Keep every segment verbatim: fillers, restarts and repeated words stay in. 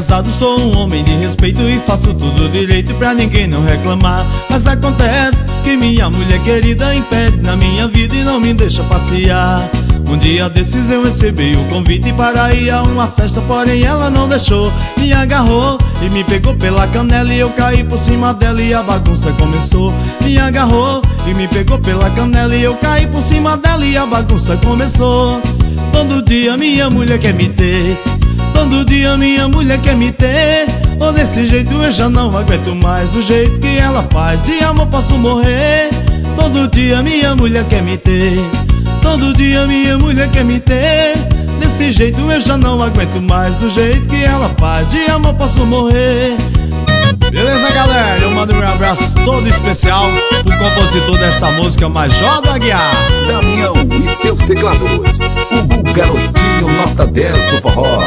casado, sou um homem de respeito e faço tudo direito pra ninguém não reclamar. Mas acontece que minha mulher querida impede na minha vida e não me deixa passear. Um dia desses eu recebi o convite para ir a uma festa, porém ela não deixou. Me agarrou e me pegou pela canela e eu caí por cima dela e a bagunça começou. Me agarrou e me pegou pela canela e eu caí por cima dela e a bagunça começou. Todo dia minha mulher quer me ter, todo dia minha mulher quer me ter. Ou desse jeito eu já não aguento mais, do jeito que ela faz, de amor posso morrer. Todo dia minha mulher quer me ter, todo dia minha mulher quer me ter. Desse jeito eu já não aguento mais, do jeito que ela faz, de amor posso morrer. Beleza, galera? Eu mando um abraço todo especial pro compositor dessa música, Major do Aguiar, Damião e seus teclados, o garotinho nota dez do forró.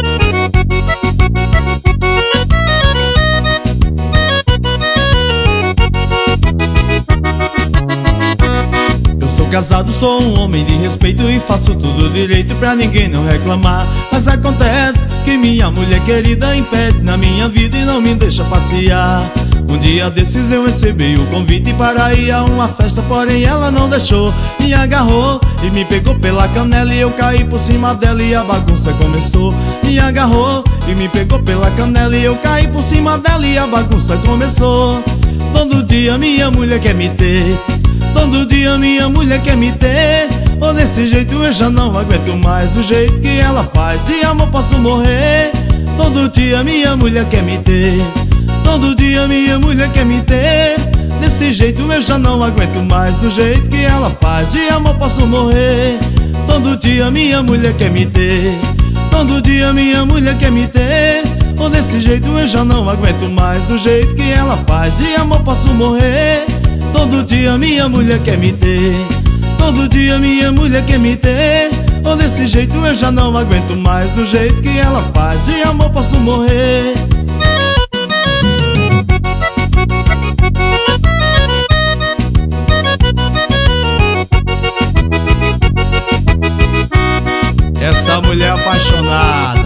Casado, sou um homem de respeito e faço tudo direito pra ninguém não reclamar. Mas acontece que minha mulher querida impede na minha vida e não me deixa passear. Um dia desses eu recebi o convite para ir a uma festa, porém ela não deixou. Me agarrou e me pegou pela canela e eu caí por cima dela e a bagunça começou. Me agarrou e me pegou pela canela e eu caí por cima dela e a bagunça começou. Todo dia minha mulher quer me ter, todo dia minha mulher quer me ter. Ou desse jeito eu já não aguento mais, do jeito que ela faz, de amor posso morrer. Todo dia minha mulher quer me ter, todo dia minha mulher quer me ter. Desse jeito eu já não aguento mais, do jeito que ela faz, de amor posso morrer. Todo dia minha mulher quer me ter, todo dia minha mulher quer me ter. Ou desse jeito eu já não aguento mais, do jeito que ela faz, de amor posso morrer. Todo dia minha mulher quer me ter, todo dia minha mulher quer me ter. Ou desse jeito eu já não aguento mais, do jeito que ela faz, de amor posso morrer. essa mulher apaixonada.